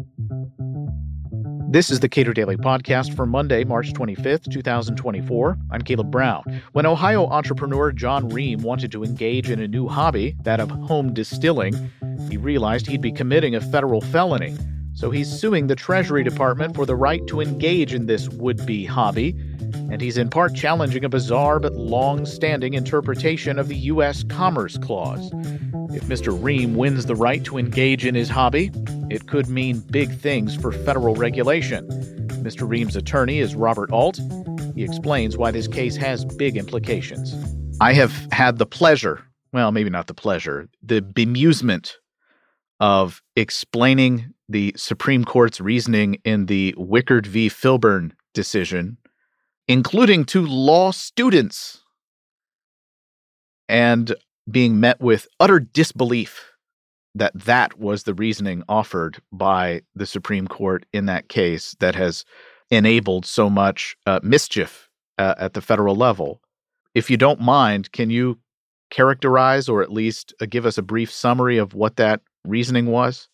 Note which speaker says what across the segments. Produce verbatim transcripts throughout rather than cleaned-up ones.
Speaker 1: This is the Cato Daily Podcast for Monday, March twenty-fifth, twenty twenty-four. I'm Caleb Brown. When Ohio entrepreneur John Ream wanted to engage in a new hobby, that of home distilling, he realized he'd be committing a federal felony. So he's suing the Treasury Department for the right to engage in this would-be hobby, and he's in part challenging a bizarre but long-standing interpretation of the U S Commerce Clause. If Mister Ream wins the right to engage in his hobby, it could mean big things for federal regulation. Mister Ream's attorney is Robert Alt. He explains why this case has big implications. I have had the pleasure, well, maybe not the pleasure, the bemusement of explaining the Supreme Court's reasoning in the Wickard v. Filburn decision, including to law students, and being met with utter disbelief that that was the reasoning offered by the Supreme Court in that case that has enabled so much uh, mischief uh, at the federal level. If you don't mind, can you characterize or at least uh, give us a brief summary of what that reasoning was?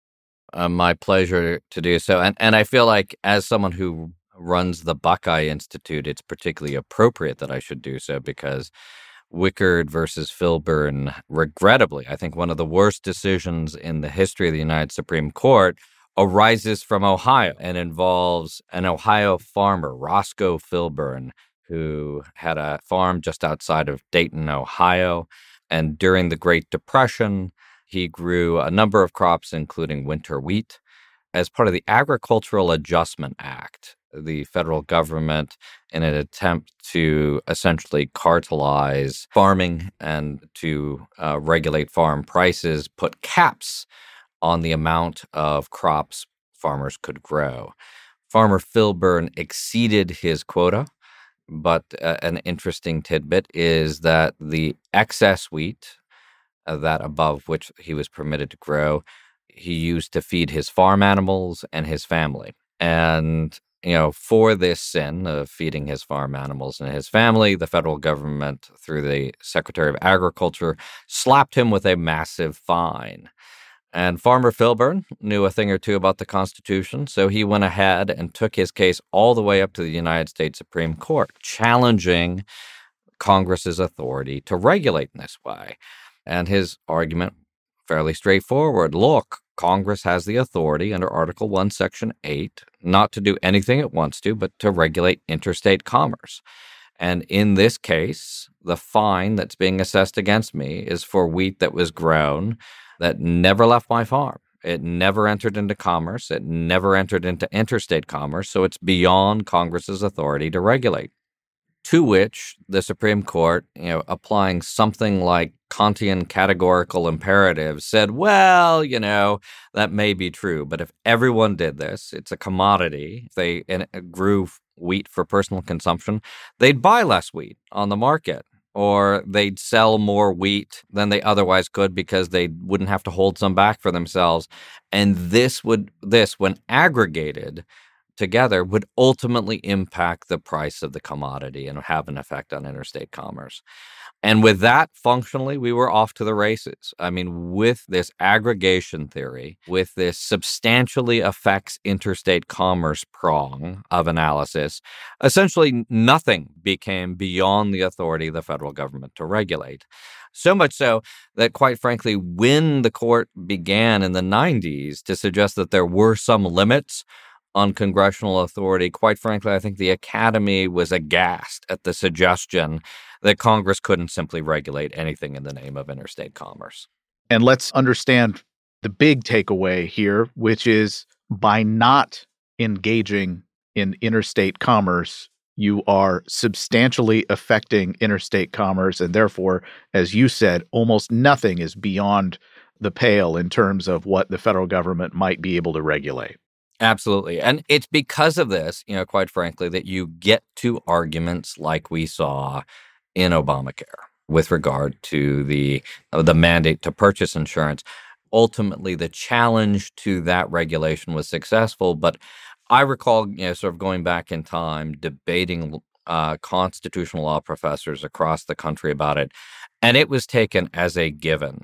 Speaker 2: Uh, my pleasure to do so. And, and I feel like as someone who runs the Buckeye Institute, it's particularly appropriate that I should do so because Wickard versus Filburn, regrettably, I think one of the worst decisions in the history of the United Supreme Court, arises from Ohio and involves an Ohio farmer, Roscoe Filburn, who had a farm just outside of Dayton, Ohio. And during the Great Depression, he grew a number of crops, including winter wheat. As part of the Agricultural Adjustment Act, the federal government, in an attempt to essentially cartelize farming and to uh, regulate farm prices, put caps on the amount of crops farmers could grow. Farmer Filburn exceeded his quota, but uh, an interesting tidbit is that the excess wheat, uh, that above which he was permitted to grow, he used to feed his farm animals and his family. And You know, for this sin of feeding his farm animals and his family, the federal government, through the Secretary of Agriculture, slapped him with a massive fine. And Farmer Filburn knew a thing or two about the Constitution, so he went ahead and took his case all the way up to the United States Supreme Court, challenging Congress's authority to regulate in this way. And his argument, fairly straightforward. Look, Congress has the authority under Article one, Section eight, not to do anything it wants to, but to regulate interstate commerce. And in this case, the fine that's being assessed against me is for wheat that was grown that never left my farm. It never entered into commerce. It never entered into interstate commerce. So it's beyond Congress's authority to regulate. To which the Supreme Court, you know, applying something like Kantian categorical imperatives, said, well, you know, that may be true, but if everyone did this, it's a commodity. If they and it grew wheat for personal consumption, they'd buy less wheat on the market, or they'd sell more wheat than they otherwise could because they wouldn't have to hold some back for themselves. And this would, this, when aggregated together, would ultimately impact the price of the commodity and have an effect on interstate commerce. And with that, functionally, we were off to the races. I mean, with this aggregation theory, with this substantially affects interstate commerce prong of analysis, essentially nothing became beyond the authority of the federal government to regulate. So much so that, quite frankly, when the court began in the nineties to suggest that there were some limits on congressional authority, quite frankly, I think the Academy was aghast at the suggestion that Congress couldn't simply regulate anything in the name of interstate commerce.
Speaker 1: And let's understand the big takeaway here, which is by not engaging in interstate commerce, you are substantially affecting interstate commerce. And therefore, as you said, almost nothing is beyond the pale in terms of what the federal government might be able to regulate.
Speaker 2: Absolutely. And it's because of this, you know, quite frankly, that you get to arguments like we saw in Obamacare with regard to the uh, the mandate to purchase insurance. Ultimately, the challenge to that regulation was successful. But I recall, you know, sort of going back in time, debating uh, constitutional law professors across the country about it. And it was taken as a given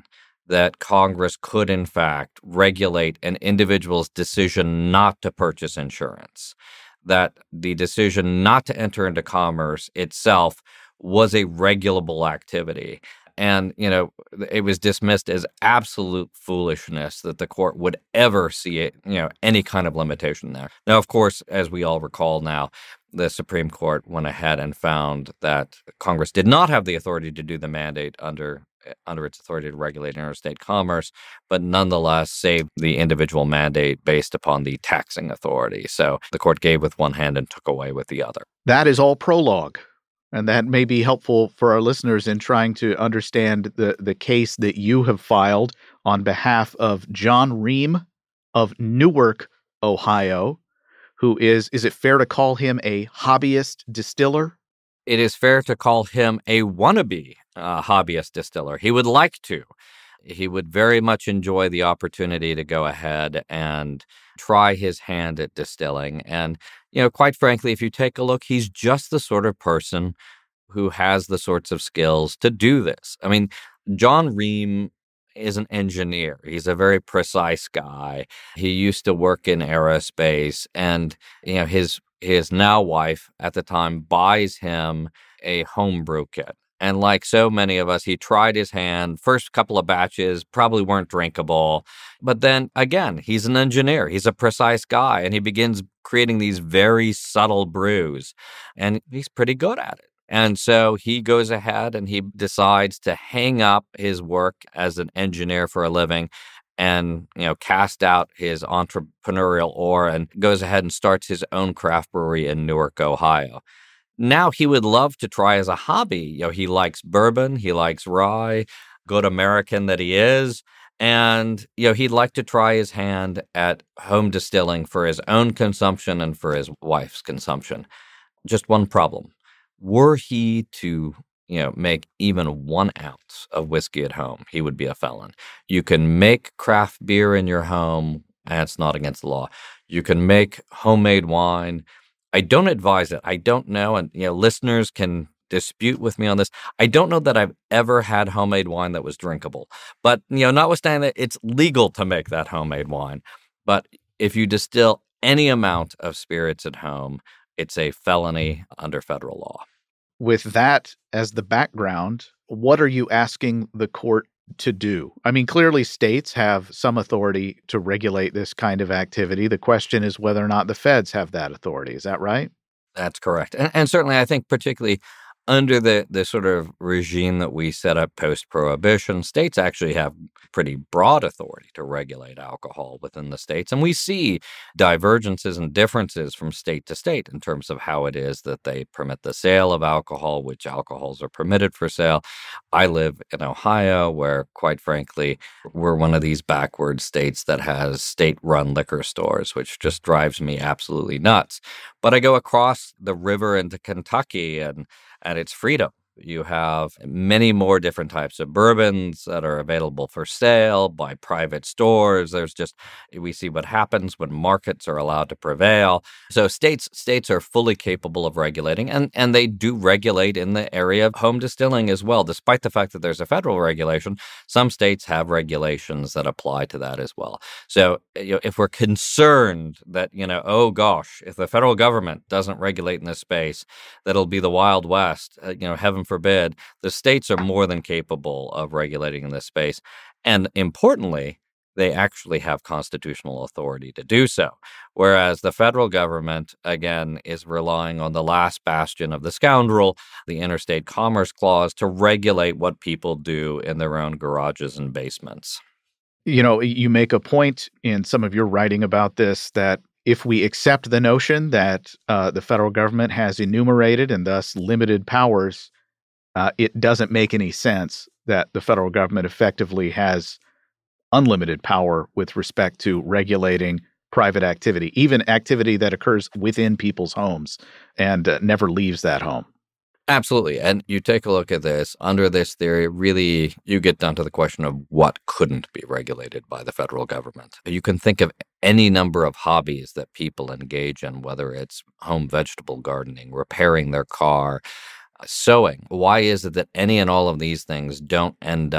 Speaker 2: that Congress could, in fact, regulate an individual's decision not to purchase insurance, that the decision not to enter into commerce itself was a regulable activity. And, you know, it was dismissed as absolute foolishness that the court would ever see it, you know, any kind of limitation there. Now, of course, as we all recall now, the Supreme Court went ahead and found that Congress did not have the authority to do the mandate under under its authority to regulate interstate commerce, but nonetheless saved the individual mandate based upon the taxing authority. So the court gave with one hand and took away with the other.
Speaker 1: That is all prologue. And that may be helpful for our listeners in trying to understand the, the case that you have filed on behalf of John Ream of Newark, Ohio, who is, is it fair to call him a hobbyist distiller?
Speaker 2: It is fair to call him a wannabe uh, hobbyist distiller. He would like to. He would very much enjoy the opportunity to go ahead and try his hand at distilling. And, you know, quite frankly, if you take a look, he's just the sort of person who has the sorts of skills to do this. I mean, John Ream is an engineer. He's a very precise guy. He used to work in aerospace, and, you know, his his now wife at the time buys him a homebrew kit. And like so many of us, he tried his hand. First couple of batches probably weren't drinkable. But then again, he's an engineer. He's a precise guy. And he begins creating these very subtle brews. And he's pretty good at it. And so he goes ahead and he decides to hang up his work as an engineer for a living and, you know, cast out his entrepreneurial oar and goes ahead and starts his own craft brewery in Newark, Ohio. Now he would love to try as a hobby. You know, he likes bourbon, he likes rye, good American that he is. And, you know, he'd like to try his hand at home distilling for his own consumption and for his wife's consumption. Just one problem. Were he to, you know, make even one ounce of whiskey at home, he would be a felon. You can make craft beer in your home, and it's not against the law. You can make homemade wine. I don't advise it. I don't know, and, you know, listeners can dispute with me on this. I don't know that I've ever had homemade wine that was drinkable. But, you know, notwithstanding that, it's legal to make that homemade wine. But if you distill any amount of spirits at home, it's a felony under federal law.
Speaker 1: With that as the background, what are you asking the court to do? I mean, clearly states have some authority to regulate this kind of activity. The question is whether or not the feds have that authority. Is that right?
Speaker 2: That's correct. And, and certainly, I think particularly under the, the sort of regime that we set up post-prohibition, states actually have pretty broad authority to regulate alcohol within the states. And we see divergences and differences from state to state in terms of how it is that they permit the sale of alcohol, which alcohols are permitted for sale. I live in Ohio, where, quite frankly, we're one of these backward states that has state-run liquor stores, which just drives me absolutely nuts. But I go across the river into Kentucky, and and it's freedom. You have many more different types of bourbons that are available for sale by private stores. There's just, we see what happens when markets are allowed to prevail. So states states are fully capable of regulating, and, and they do regulate in the area of home distilling as well. Despite the fact that there's a federal regulation, some states have regulations that apply to that as well. So, you know, if we're concerned that, you know, oh gosh, if the federal government doesn't regulate in this space, that'll be the Wild West, uh, you know, heaven forbid, the states are more than capable of regulating in this space. And importantly, they actually have constitutional authority to do so. Whereas the federal government, again, is relying on the last bastion of the scoundrel, the Interstate Commerce Clause, to regulate what people do in their own garages and basements.
Speaker 1: You know, you make a point in some of your writing about this that if we accept the notion that uh, the federal government has enumerated and thus limited powers, Uh, it doesn't make any sense that the federal government effectively has unlimited power with respect to regulating private activity, even activity that occurs within people's homes and uh, never leaves that home.
Speaker 2: Absolutely. And you take a look at this, under this theory, really, you get down to the question of what couldn't be regulated by the federal government. You can think of any number of hobbies that people engage in, whether it's home vegetable gardening, repairing their car, sewing. Why is it that any and all of these things don't end up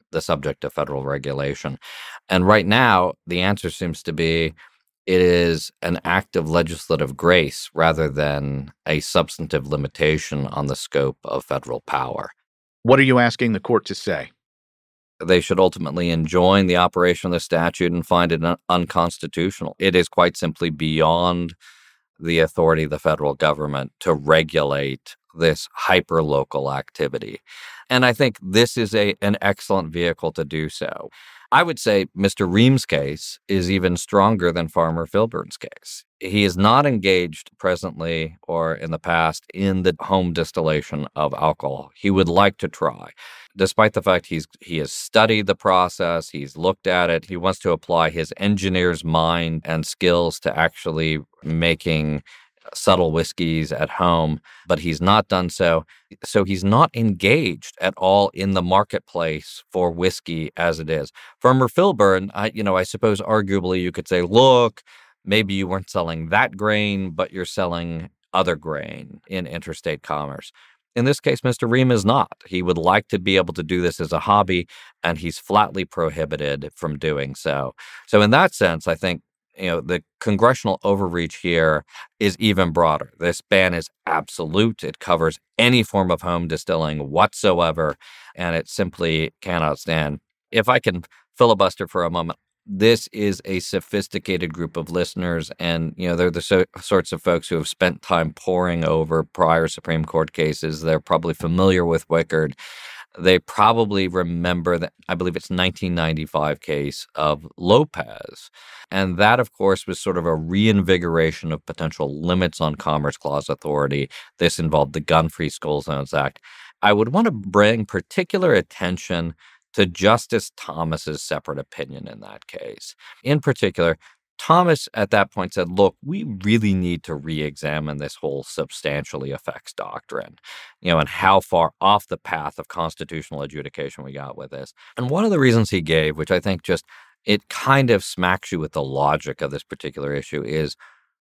Speaker 2: the subject of federal regulation. And right now, the answer seems to be it is an act of legislative grace rather than a substantive limitation on the scope of federal power.
Speaker 1: What are you asking the court to say?
Speaker 2: They should ultimately enjoin the operation of the statute and find it un- unconstitutional. It is quite simply beyond the authority of the federal government to regulate this hyperlocal activity. And I think this is a an excellent vehicle to do so. I would say Mister Ream's case is even stronger than Farmer Filburn's case. He is not engaged presently or in the past in the home distillation of alcohol. He would like to try. Despite the fact he's he has studied the process, he's looked at it, he wants to apply his engineer's mind and skills to actually making subtle whiskeys at home, but he's not done so. So he's not engaged at all in the marketplace for whiskey as it is. Farmer Filburn, I, you know, I suppose arguably you could say, look, maybe you weren't selling that grain, but you're selling other grain in interstate commerce. In this case, Mister Ream is not. He would like to be able to do this as a hobby, and he's flatly prohibited from doing so. So in that sense, I think you know, the congressional overreach here is even broader. This ban is absolute. It covers any form of home distilling whatsoever, and it simply cannot stand. If I can filibuster for a moment, this is a sophisticated group of listeners, and, you know, they're the so- sorts of folks who have spent time poring over prior Supreme Court cases. They're probably familiar with Wickard. They probably remember that, I believe it's nineteen ninety-five case of Lopez. And that, of course, was sort of a reinvigoration of potential limits on Commerce Clause authority. This involved the Gun-Free School Zones Act. I would want to bring particular attention to Justice Thomas's separate opinion in that case. In particular, Thomas at that point said, look, we really need to re-examine this whole substantially affects doctrine, you know, and how far off the path of constitutional adjudication we got with this. And one of the reasons he gave, which I think just, it kind of smacks you with the logic of this particular issue, is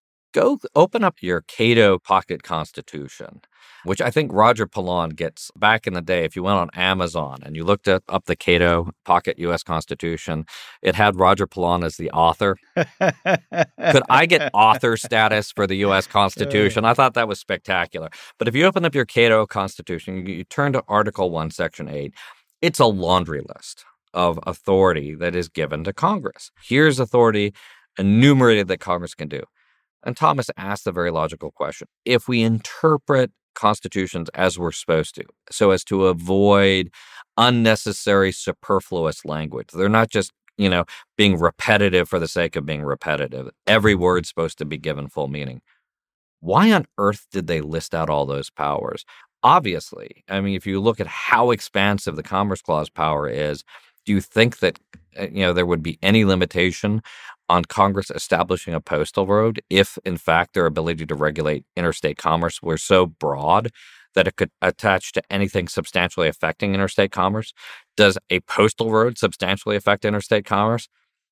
Speaker 2: go open up your Cato Pocket Constitution, which I think Roger Pilon gets back in the day. If you went on Amazon and you looked at, up the Cato Pocket U S Constitution, it had Roger Pilon as the author. Could I get author status for the U S Constitution? I thought that was spectacular. But if you open up your Cato Constitution, you, you turn to Article one, Section eight, it's a laundry list of authority that is given to Congress. Here's authority enumerated that Congress can do. And Thomas asked the very logical question. If we interpret constitutions as we're supposed to, so as to avoid unnecessary superfluous language, they're not just, you know, being repetitive for the sake of being repetitive. Every word's supposed to be given full meaning. Why on earth did they list out all those powers? Obviously, I mean, if you look at how expansive the Commerce Clause power is, do you think that, you know, there would be any limitation on Congress establishing a postal road if, in fact, their ability to regulate interstate commerce were so broad that it could attach to anything substantially affecting interstate commerce? Does a postal road substantially affect interstate commerce?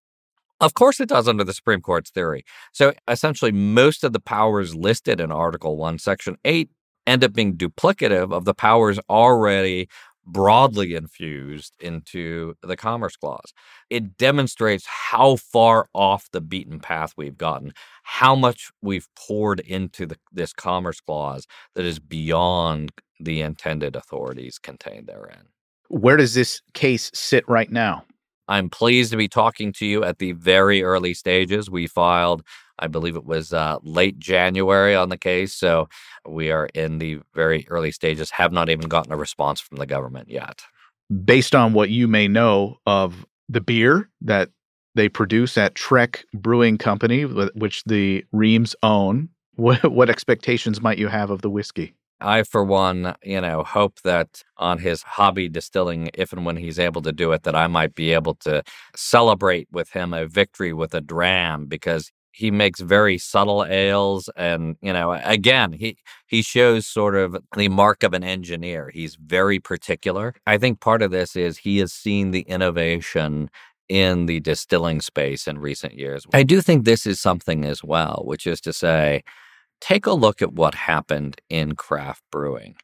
Speaker 2: Of course it does under the Supreme Court's theory. So essentially, most of the powers listed in Article one, Section eight end up being duplicative of the powers already broadly infused into the Commerce Clause. It demonstrates how far off the beaten path we've gotten, how much we've poured into the, this Commerce Clause that is beyond the intended authorities contained therein.
Speaker 1: Where does this case sit right now?
Speaker 2: I'm pleased to be talking to you at the very early stages. We filed, I believe it was uh, late January on the case, so we are in the very early stages, have not even gotten a response from the government yet.
Speaker 1: Based on what you may know of the beer that they produce at Trek Brewing Company, which the Reams own, what, what expectations might you have of the whiskey?
Speaker 2: I, for one, you know, hope that on his hobby distilling, if and when he's able to do it, that I might be able to celebrate with him a victory with a dram, because he makes very subtle ales. And, you know, again, he, he shows sort of the mark of an engineer. He's very particular. I think part of this is he has seen the innovation in the distilling space in recent years. I do think this is something as well, which is to say, take a look at what happened in craft brewing.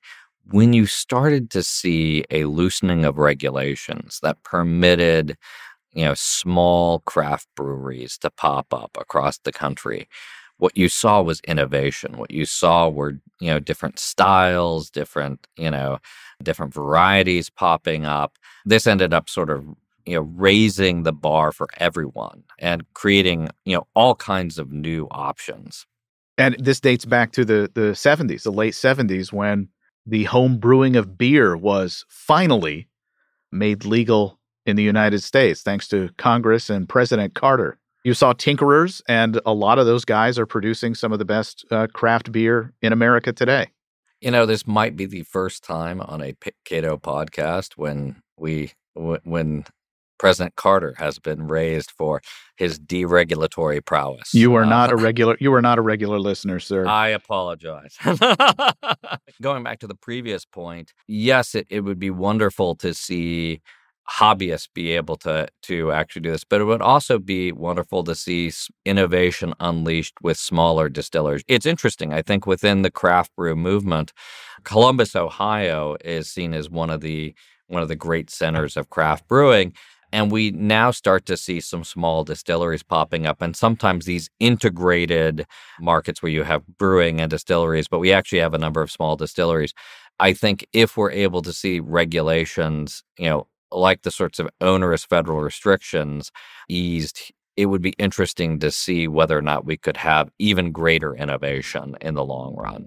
Speaker 2: when you started to see a loosening of regulations that permitted, you know, small craft breweries to pop up across the country, what you saw was innovation. What you saw were, you know, different styles, different, you know, different varieties popping up. This ended up sort of, you know, raising the bar for everyone and creating, you know, all kinds of new options.
Speaker 1: And this dates back to the, the seventies, the late seventies, when the home brewing of beer was finally made legal in the United States, thanks to Congress and President Carter. You saw tinkerers, and a lot of those guys are producing some of the best uh, craft beer in America today.
Speaker 2: You know, this might be the first time on a P- Cato podcast when we w- when President Carter has been raised for his deregulatory prowess.
Speaker 1: You are
Speaker 2: uh,
Speaker 1: not a regular. You are not a regular listener, sir.
Speaker 2: I apologize. Going back to the previous point, yes, it, it would be wonderful to see hobbyists be able to to actually do this, but it would also be wonderful to see innovation unleashed with smaller distillers. It's interesting. I think within the craft brew movement, Columbus, Ohio, is seen as one of the one of the great centers of craft brewing. And we now start to see some small distilleries popping up, and sometimes these integrated markets where you have brewing and distilleries, but we actually have a number of small distilleries. I think if we're able to see regulations, you know, like the sorts of onerous federal restrictions eased, it would be interesting to see whether or not we could have even greater innovation in the long run.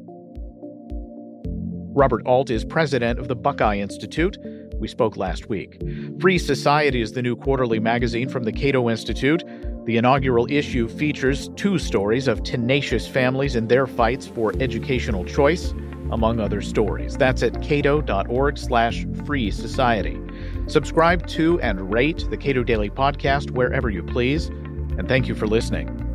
Speaker 1: Robert Alt is president of the Buckeye Institute. We spoke last week. Free Society is the new quarterly magazine from the Cato Institute. The inaugural issue features two stories of tenacious families and their fights for educational choice, among other stories. That's at cato.org slash free society. Subscribe to and rate the Cato Daily Podcast wherever you please. And thank you for listening.